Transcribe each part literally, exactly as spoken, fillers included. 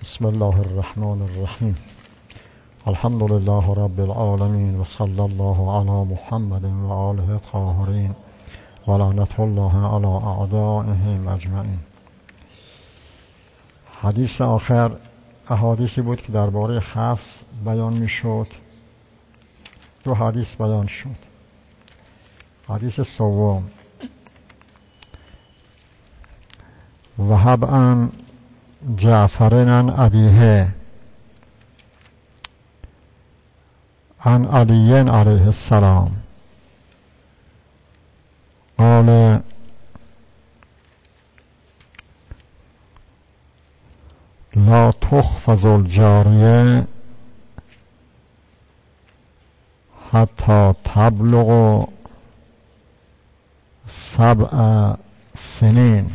بسم الله الرحمن الرحیم. الحمد لله رب العالمین و صلی الله علی محمد و آله الطاهرین و لعنت الله علی اعدائهم اجمعین. حدیث آخر احادیثی بود که درباره خفض بیان می شد. دو حدیث بیان شد. حدیث سوم: وهب عن جعفر عن ابیه عن علی علیه السلام قال لا تخفض الجاریه حتی تبلغ سبع سنین.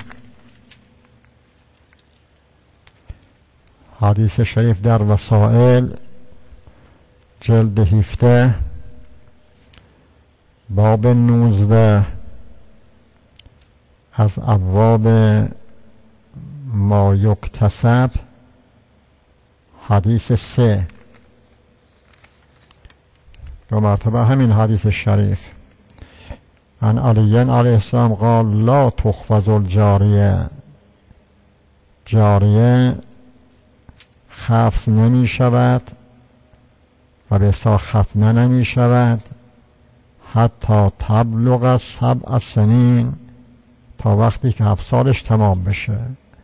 حدیث شریف در وسائل جلد هفده باب نوزده از ابواب ما یکتسب حدیث سه. دو مرتبه همین حدیث شریف. عن علی علیه السلام قال لا تخفض الجاریه، جاریه خفض نمی شود و به اصطلاح ختنه نمی شود حتی تبلغ سبع سنین، تا وقتی که هفت سالش تمام بشه.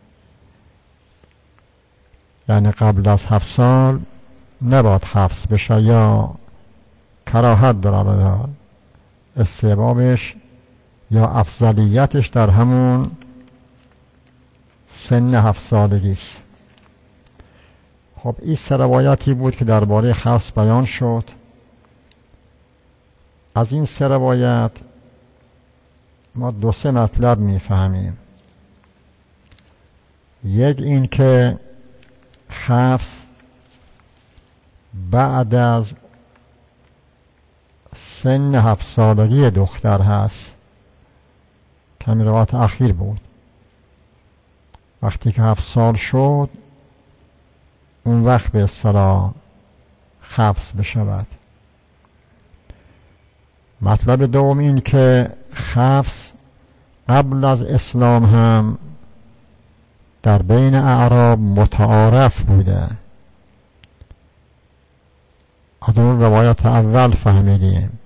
یعنی قبل از هفت سال نباید حفظ بشه یا کراهت داره، استحبابش یا افضلیتش در همون سن هفت سالگی است. خب این سه روایتی بود که درباره حفظ بیان شد. از این سه روایت ما دو سه مطلب میفهمیم. یک این که حفظ بعد از سن هفت سالگی دختر هست. کمی روایت اخیر بود. وقتی که هفت سال شد اون وقت به اصطلاح حفظ بشود. مطلب دوم این که حفظ قبل از اسلام هم در بین اعراب متعارف بوده. از اون روایت اول فهمیدیم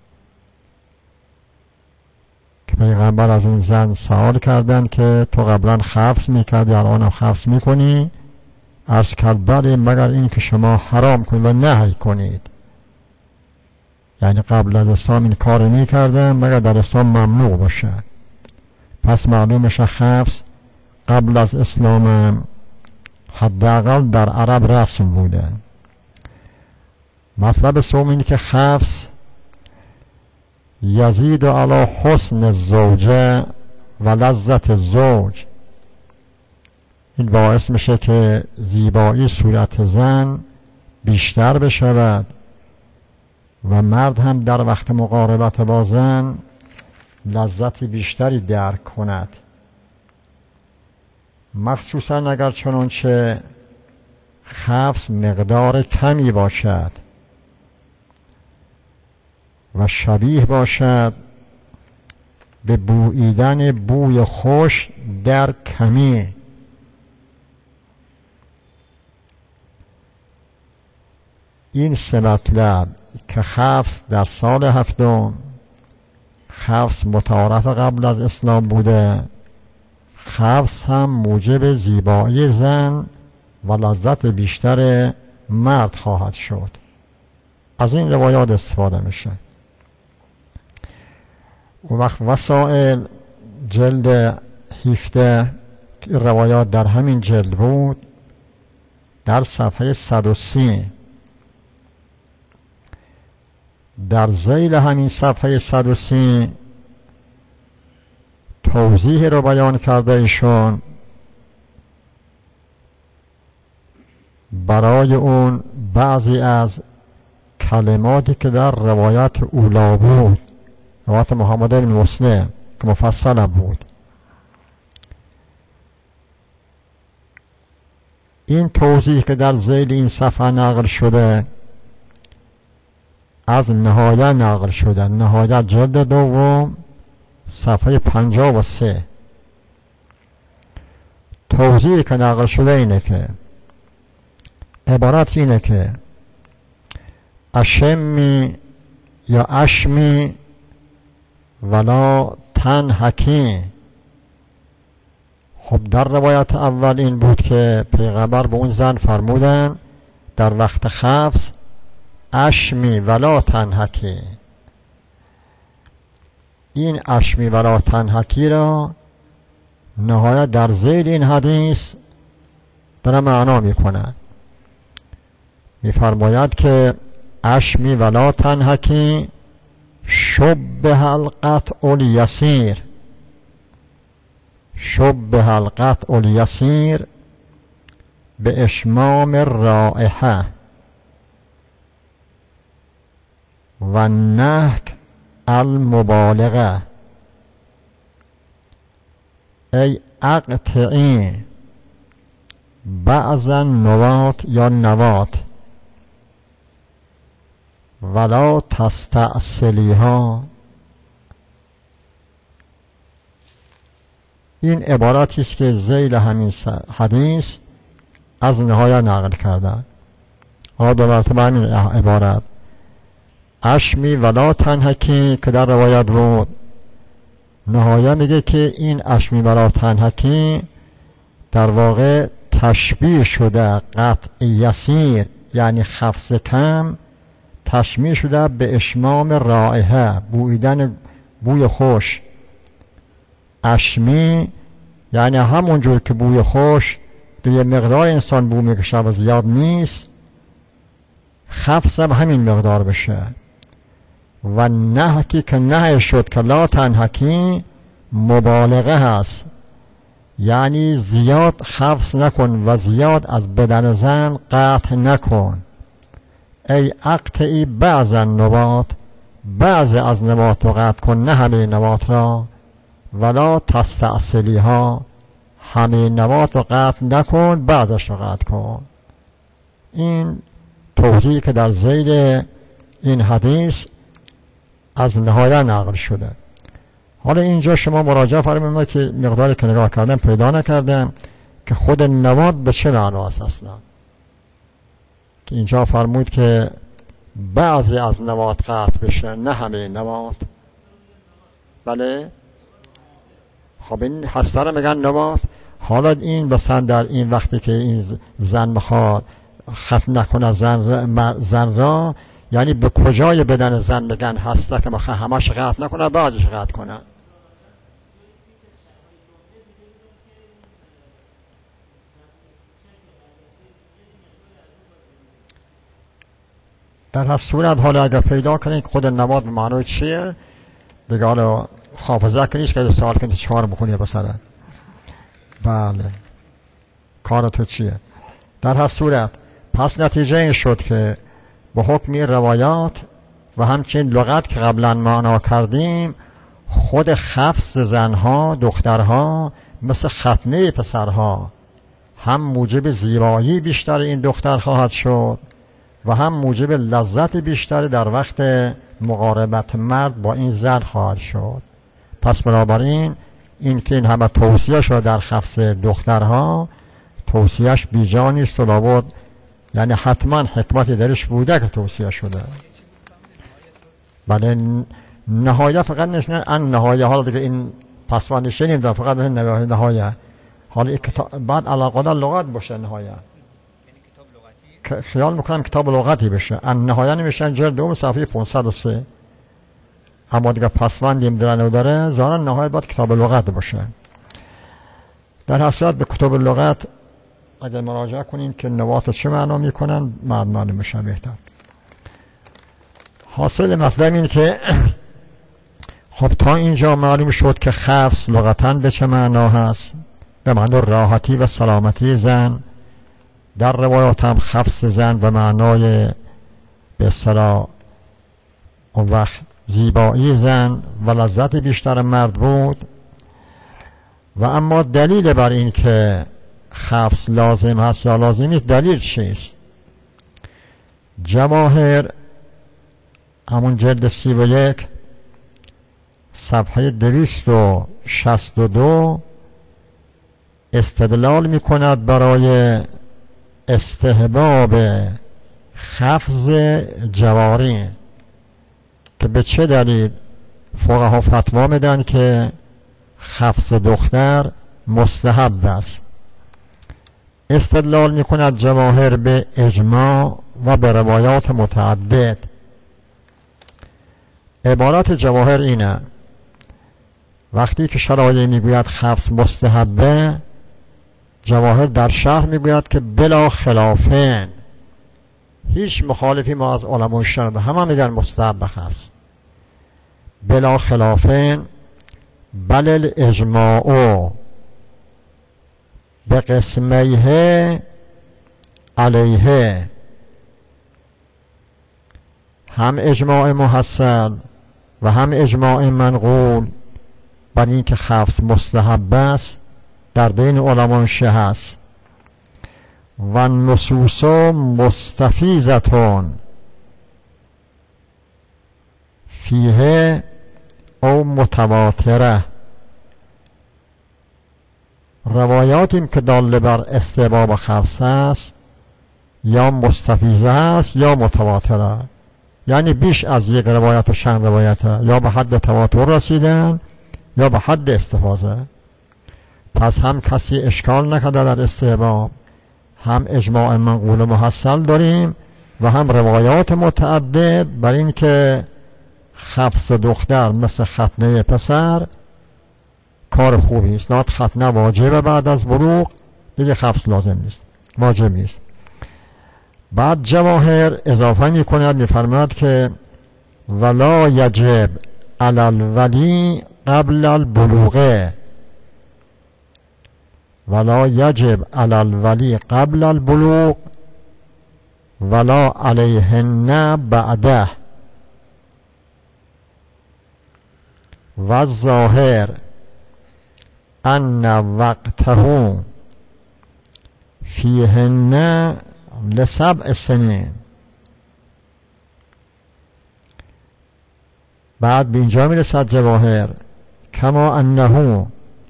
که پیغمبر از اون زن سوال کردن که تو قبلا حفظ میکردی الان هم حفظ میکنی؟ عرض کرد بله، مگر این که شما حرام کنید و نهی کنید. یعنی قبل از اسلام این کار میکردن مگر در اسلام ممنوع باشه. پس معلوم میشه حفظ قبل از اسلام حداقل در عرب رسم بوده. مطلب سوم اینه که حفظ یزید علی حسن الزوجه و لذت الزوج، این باعث میشه که زیبایی صورت زن بیشتر بشود و مرد هم در وقت مقاربت با زن لذت بیشتری درک کند، مخصوصا اگر چنانچه حفظ مقدار کمی باشد و شبیه باشد به بوییدن بوی خوش در کمی. این سه مطلب که حفظ در سال هفتم حفظ متعارف قبل از اسلام بوده، حفظ هم موجب زیبایی زن و لذت بیشتر مرد خواهد شد. از این روایات استفاده میشه. اون وقت وسائل جلد هفده روایات در همین جلد بود، در صفحه صد و سی در ذیل همین صفحه صد و سی توضیح رو بیان کرده ایشون برای اون بعضی از کلماتی که در روایت اولا بود، روایت محمد بن مسلم که مفصل بود. این توضیح که در ذیل این صفحه نقل شده از نهایه نقل شده، نهایه جلد دوم صفحه پنجاه و سه. توضیح که نقل شده اینه که عبارت اینه که اشمی یا اشمی ولا تنحکی. خب در روایت اول این بود که پیغمبر به اون زن فرمودن در وقت خفض اشمی ولا تنحکی. این اشمی ولا تنحکی را نهایت در ذیل این حدیث داره معنا میکنه. میفرماید که اشمی ولا تنحکی شبه القطع الیسیر، شبه القطع الیسیر به اشمام الرائحه و نهک المبالغه. ای اقطعی بعض النوات یا نوات ولا تستأصلیها. این عبارتی است که ذیل همین حدیث از نهایه نقل کردن. حالا دو مرتبه همین عبارت اشمی ولا تنحکی که در روایت بود، نهایه میگه که این اشمی ولا تنحکی در واقع تشبیه شده قطع یسیر یعنی خفض کم، تشبیه شده به اشمام رائحه بویدن بوی خوش. اشمی یعنی همون جور که بوی خوش در یه مقدار انسان بو میکشه و زیاد نیست، خفض هم همین مقدار بشه. و نهکی که نه شد که لا تنحکی مبالغه هست، یعنی زیاد خفض نکن و زیاد از بدن زن قطع نکن. ای اقطعی بعض النبات، بعض از نبات رو قطع کن نه همه نبات را. ولا تستأصلیها، همه نبات رو قطع نکن بعضش رو قطع کن. این توضیحی که در ذیل این حدیث از نهایه نقل شده. حالا اینجا شما مراجعه فرمایید که مقداری که نگاه کردم پیدا نکردم که خود نبات به چه معناست اصلا، که اینجا فرمود که بعضی از نبات قطع بشه نه همه نبات. بله خب این هسته رو میگن نبات. حالا این مثلا در این وقتی که این زن میخواد ختم نکنه زن, زن را، یعنی به کجای بدن زن میگن هسته که میخواد همش قطع نکنه بعضش قطع کنه. در هر صورت حالا اگر پیدا کنید خود نبات به معنای چیه دیگه، حالا حافظه که نیست که سوال کنید چهار بخونی بسره. بله کار تو چیه. در هر صورت پس نتیجه این شد که به حکم روایات و همچنین لغت که قبلا معنا کردیم، خود خفض زنها دخترها مثل ختنه پسرها هم موجب زیبایی بیشتر این دختر خواهد شد و هم موجب لذت بیشتری در وقت مقاربت مرد با این زن خواهد شد. پس بنابراین این که این همه توصیه شد در خفض دخترها، توصیهش بیجا نیست و لابد یعنی حتما حکمتی درش بوده که توصیه شده. بله نهایه فقط نشنه ان نهایه، حالا دیگه این پسوندی شنیم در فقط به نهایه. حالا بعد علاقه در لغت باشه نهایه، خیال میکنم کتاب لغتی بشه. ان نهایه نمیشن جلد دوم صفحه پانصد و سه، اما دیگه پسوندیم درنو داره ظاهرا نهایت باید کتاب لغت باشه. در حسیت به کتاب لغت اگر مراجعه کنین که نوات چه معنا میکنن بعد معلوم بشه بهتر. حاصل مطلب این که خب تا اینجا معلوم شد که خفض لغتاً به چه معنا هست، به معنی راحتی و سلامتی زن. در روایات هم خفض زن به معنای به اصطلاح اون وقت زیبایی زن و لذت بیشتر مرد بود. و اما دلیل بر این که خفض لازم هست یا لازم نیست، دلیل چیست؟ جواهر همون جلد سی و یک صفحه دویست و شصت و دو استدلال می کند برای استحباب خفض جواری که به چه دلیل فقها فتوا میدن که خفض دختر مستحب است. استدلال می کند جواهر به اجماع و به روایات متعدد. عبارت جواهر اینه: وقتی که شرایع میگوید خفض مستحبه، جواهر در شرح میگوید که بلا خلافین، هیچ مخالفی ما از علمای شرع همه میگن مستحب خفض، بلا خلافین بل الاجماع به قسمیه علیه، هم اجماع محصل و هم اجماع منقول بر این که خفض مستحب است در بین علمان شه است. و نصوص مستفیضتون فیه او متواتره، روایاتی که داله بر استحباب خفض است یا مستفیضه است یا متواتره، یعنی بیش از یک روایت و چند روایت یا به حد تواتر رسیدن یا به حد استفاضه. پس هم کسی اشکال نکرده در استحباب، هم اجماع منقول و محصل داریم و هم روایات متعدد بر این که خفض دختر مثل ختنه پسر کار خوبی است. نات ختنه واجبه بعد از بلوغ، دیگه خفض لازم نیست، واجب نیست. بعد جواهر اضافه می کند، می فرماید که ولا یجب علی الولی قبل البلوغ، ولا یجب علی الولی قبل البلوغ ولا علیهن بعده. و الظاهر ان وقته فیهن لسبع سنین. بعد به اینجا می رسد جواهر کما انه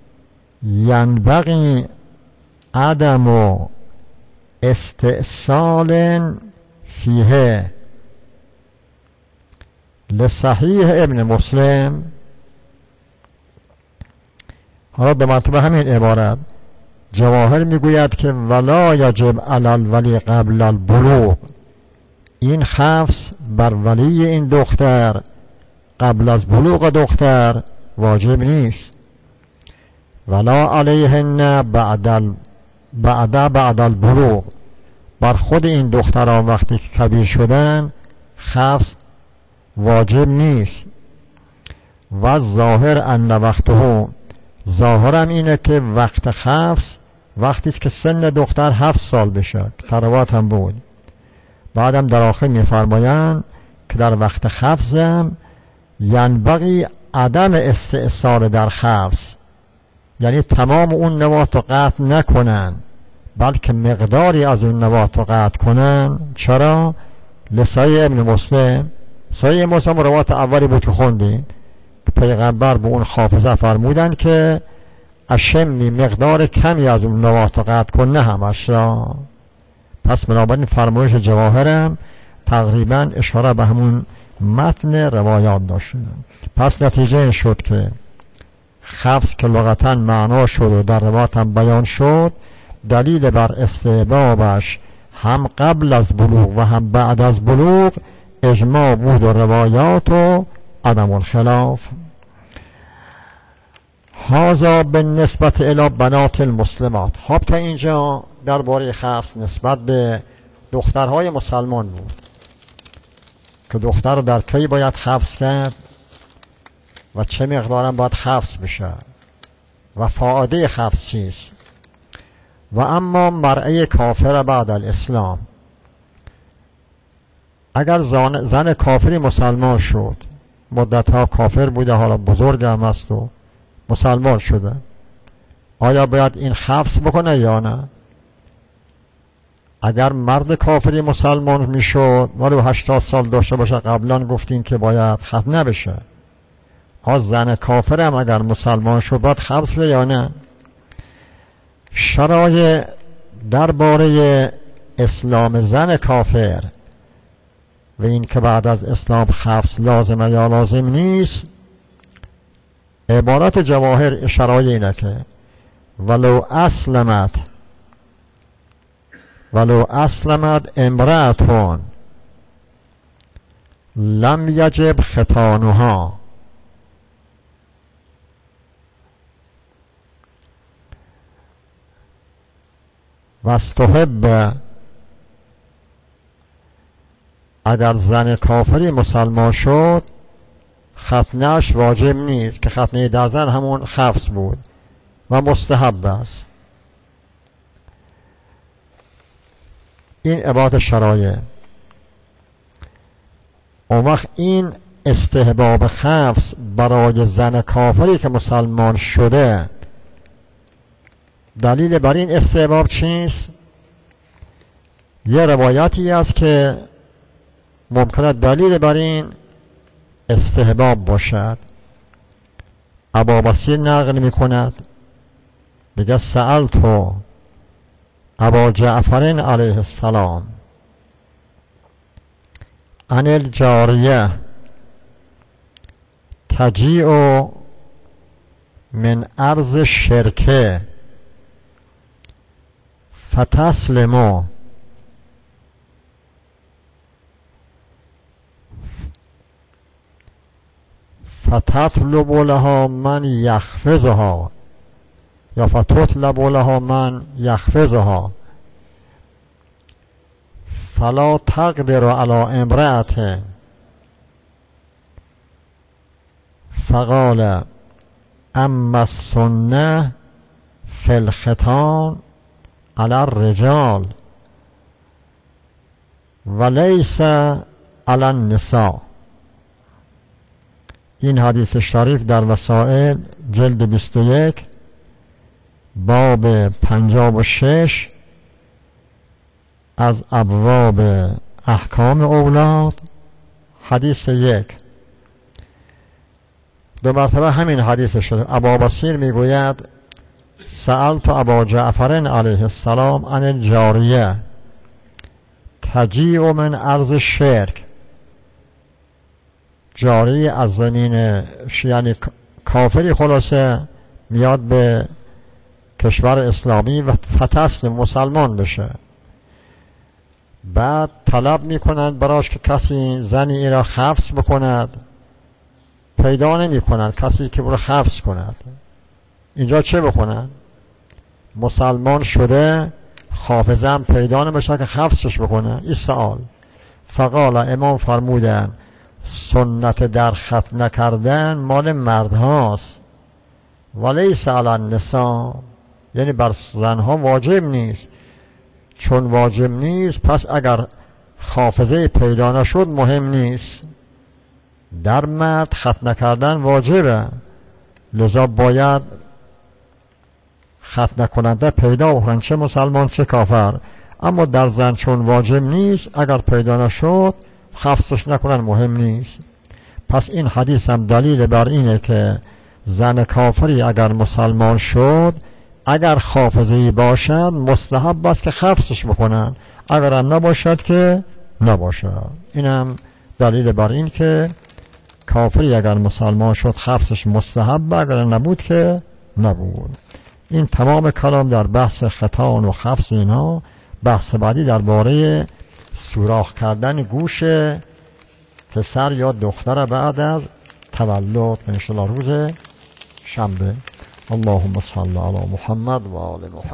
ینبغی عدم استئصال فیه لصحیح ابن مسلم. حالا به مرتبه همین عبارت جواهر میگوید که ولا یجب علی الولی قبل البلوغ، این خفض بر ولی این دختر قبل از بلوغ دختر واجب نیست. ولا علیهن بعد ال... بعد بعد البلوغ، بر خود این دختران وقتی که کبیر شدن خفض واجب نیست. و ظاهر ان وقته، ظاهرم اینه که وقت خفض وقتی که سن دختر هفت سال بشه، تروات هم بود. بعدم در آخر میفرمایند که در وقت خفضم ینبغی عدم استئصال در خفض، یعنی تمام اون نوات رو قطع نکنن بلکه مقداری از اون نوات رو قطع کنن. چرا؟ لسای ابن مسلم، سای مسلم روایت اولی بود که خوندیم، پیغمبر به اون حافظه فرمودن که اشمی مقدار کمی از اون نوات رو قطع کن، نه همش را. پس بنابراین فرمایش جواهرم تقریبا اشاره به همون متن روایات داشت. پس نتیجه این شد که خفض که لغتا معنا شد و در روایات هم بیان شد، دلیل بر استحبابش هم قبل از بلوغ و هم بعد از بلوغ اجماع بود و روایات و عدم الخلاف. هذا بالنسبت الی بنات المسلمات. خب تا اینجا درباره خفض نسبت به دخترهای مسلمان بود که دختر در کی باید خفض کرد و چه مقدارم باید حفظ بشه و فائده حفظ چیست. و اما مرأة کافر بعد الاسلام، اگر زن, زن کافری مسلمان شد، مدتها کافر بوده حالا بزرگ هم است و مسلمان شده، آیا باید این حفظ بکنه یا نه؟ اگر مرد کافری مسلمان میشد ولو هشتاد سال داشته باشه، قبلا گفتیم که باید ختنه بشه. از زن کافر هم اگر مسلمان شد باید حبس بشه یا نه؟ شرایع درباره اسلام زن کافر و این که بعد از اسلام حبس لازمه یا لازم نیست، عبارت جواهر شرایع اینه که ولو اسلمت ولو اسلمت امرأتون لم یجب ختانها. و استحب، اگر زن کافری مسلمان شد ختنه‌اش واجب نیست، که ختنه در زن همون حبس بود و مستحب است. این عبارت شرایع. اون وقت این استحباب حبس برای زن کافری که مسلمان شده، دلیل بر این استحباب چیست؟ یه روایتی است که ممکنه دلیل بر این استحباب باشد. ابا بصیر نقل می کند، میگه سألتو ابا جعفر علیه السلام عن الجاریه تجیع من ارض شرکه فتسلمو فتطلب لها من یخفزها یا فتطلب لها من یخفزها فلا تقدر على امرأة. فقال اما السنه فی الختان على الرجال وليس على النساء. این حدیث شریف در وسائل جلد بیست و یک باب پنجاه و شش از ابواب احکام اولاد حدیث یک. دو مرتبه همین حدیث شریف ابا بصیر میگوید سألت ابا جعفر علیه السلام عن الجاریه تجیع من ارض شرک. جاری از زمین یعنی کافری خلاصه میاد به کشور اسلامی و فتسلم مسلمان بشه. بعد طلب میکنند براش که کسی زنی ای را حبس بکند، پیدا نمی کنند کسی که برو حبس کند. اینجا چه بکنن؟ مسلمان شده حافظه هم پیدا نمیشه که حبسش بکنه. این سوال. فقال امام فرمودن سنت در ختنه کردن مال مرد هاست ولیس علی النساء، یعنی بر زنها واجب نیست. چون واجب نیست پس اگر حافظه پیدا نشد مهم نیست. در مرد ختنه کردن واجبه، لذا باید ختنه کننده پیدا بکنن، چه مسلمان چه کافر. اما در زن چون واجب نیست، اگر پیدا نشد حبسش نکنن مهم نیست. پس این حدیث هم دلیل بر اینه که زن کافری اگر مسلمان شد اگر حافظه‌ای باشد مستحب است که حبسش بکنن، اگر هم نباشد که نباشد. این هم دلیل بر این که کافری اگر مسلمان شد حبسش مستحب، اگر نبود که نبود. این تمام کلام در بحث ختان و حبس اینا. بحث بعدی درباره سوراخ کردن گوش پسر یا دختر بعد از تولد، انشاءالله روز شنبه. اللهم صل علی محمد و آل محمد.